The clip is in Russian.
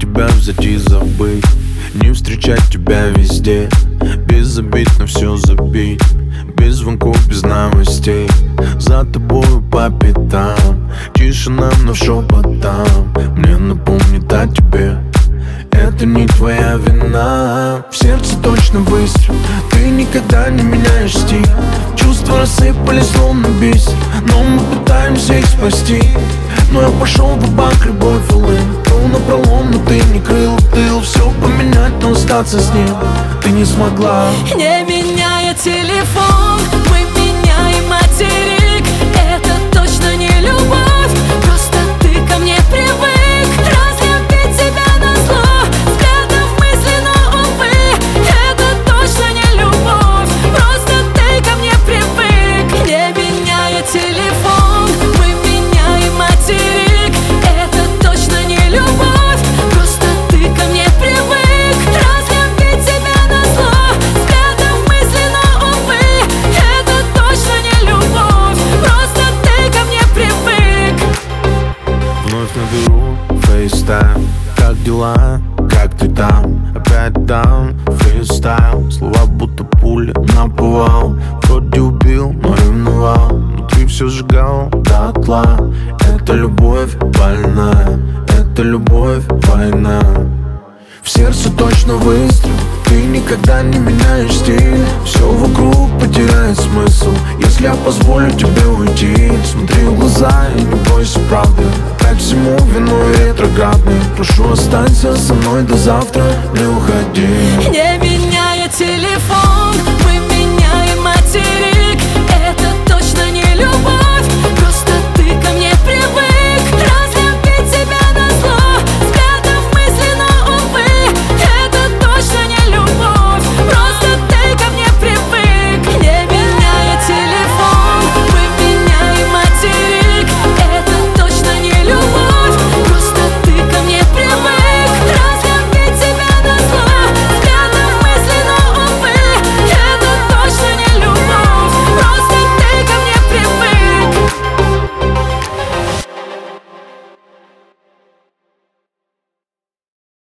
тебя взять и забыть, не встречать тебя везде, без обид на все забить, без звонков, без новостей, за тобою по пятам, тишина вновь шепотом мне напомнит о тебе. Это не твоя вина. В сердце точно выстрел, ты никогда не меняешь стиль. Чувства рассыпались словно бисер, но мы пытаемся их спасти. Но я пошел в банк, любовь улыбка напролом, но ты не крыл тыл. Все поменять, но остаться с ним ты не смогла. Не меняя телефон, мы меняем материк. Это точно не любовь, просто ты ко мне привык. Разлюбить тебя назло, взглядом мысленно, увы. Это точно не любовь, просто ты ко мне привык. Не меняя телефон, мы меняем материк. Это точно не любовь, просто ты ко мне привык. Разлюбить тебя назло, взглядом мысленно, увы. Это точно не любовь, просто ты ко мне привык. Вновь наберу FaceTime. Как дела? Как ты там? Опять там фристайл. Слова будто пули наповал. Вроде убил, но ревновал. Внутри все сжигал дотла. Это любовь больная, это любовь война. В сердце точно выстрел, ты никогда не меняешь стиль. Все вокруг потеряет смысл, если я позволю тебе уйти. Смотри в глаза и не бойся правды. Опять всему виной ретроградный. Прошу, останься со мной до завтра, не уходи.